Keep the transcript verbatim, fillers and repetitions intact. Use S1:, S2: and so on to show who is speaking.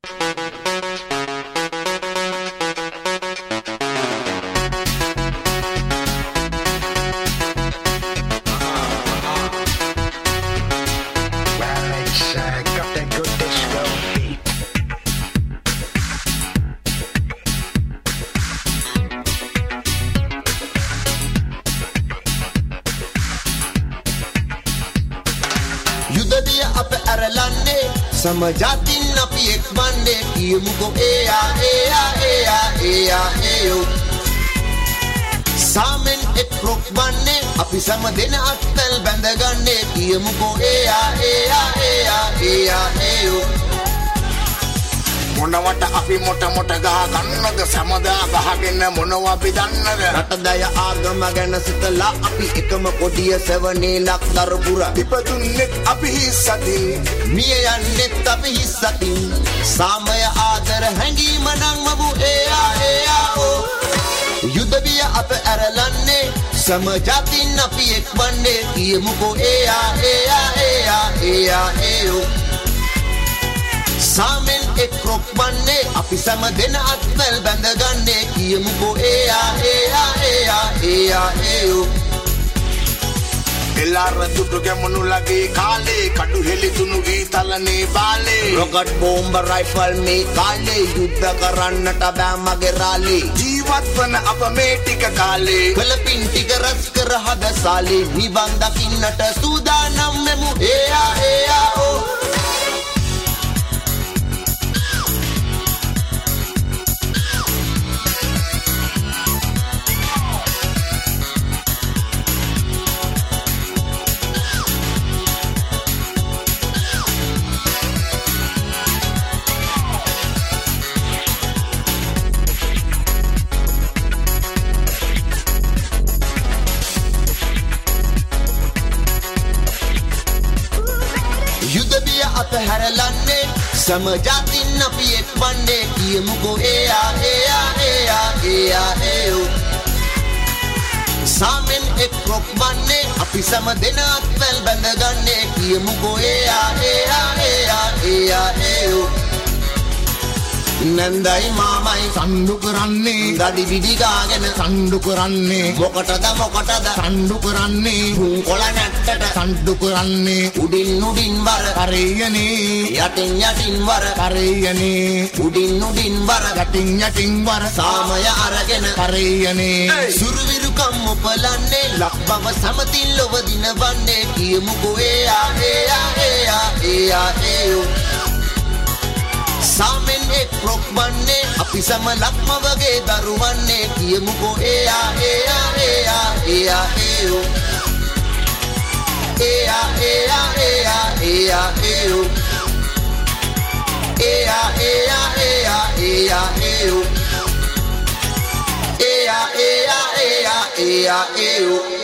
S1: Samajatin api ek bande kiyamuko eya eya eya eya eyo Samen ek rok bande api samadena atel bandaganne kiyamuko eya eya eya eya eyo
S2: මොනවට අපි මොට මොට ගහ ගන්නද සමදා ගහගෙන මොනවා අපි දන්නද
S1: රටදය ආගම ගැන සිතලා අපි එකම කොඩිය සෙවනේ ලක් දරපුර
S2: ඉපදුන්නෙත් අපි හිස්සතින්
S1: මිය යන්නෙත් අපි හිස්සතින් සාමය ආදර හැඟීම නම් මබු එයා එයා ඕ යුද බිය අප ඇරලන්නේ සමජාතින් අපි එක්වන්නේ කියමුකෝ එයා එයා එයා එයා එයෝ Samen ek rok banne api sama dena atmel bandaganne kiyamuko eya eya eya eya eyo
S2: Elara දුටු ගැමුණු ලගේ කාලේ කඩු හෙලි තුනු ගීතලනේ බාලේ
S1: rocket bomb rifle මේ කාලේ යුද්ධ කරන්නට බෑ මගේ රාලේ
S2: ජීවත් වන අප මේ ටික කාලේ
S1: කලපින් ටික රස් කර හද සාලේ නිවන් දකින්නට සූදානම් මෙමු එයා එයා ඕ හැරලන්නේ සමජාතින් අපි එක්වන්නේ කියමුකෝ එයා එයා එයා එයා එයෝ සාමෙන් එක් රොක් වන්නේ අපි සම දෙනාත් වැල් බැඳගන්නේ කියමුකෝ එයා එයා එයා එයා එයෝ නන්දයි මාමයි
S2: සම්ඩු කරන්නේ
S1: දඩි විඩි ගාගෙන
S2: සම්ඩු කරන්නේ
S1: මොකටද මොකටද
S2: සම්ඩු කරන්නේ
S1: කොළ නැට්ටට
S2: සම්ඩු කරන්නේ
S1: උඩින් උඩින් වර
S2: කරේයනේ
S1: යටින් යටින් වර
S2: කරේයනේ
S1: උඩින් උඩින් වර
S2: යටින් යටින් වර
S1: සාමය අරගෙන
S2: කරේයනේ
S1: සුරුවිරුකම් උපලන්නේ ලක්බව සමතින් ලොව දිනවන්නේ කියමුකෝ එයා එයා එයා එයා එයෝ Samen ek rok banne api sama lakma wage daruwanne kiyamuko eya eya eya eya eyo eya eya eya eya eyo eya eya eya eya eyo eya eya eya eya eyo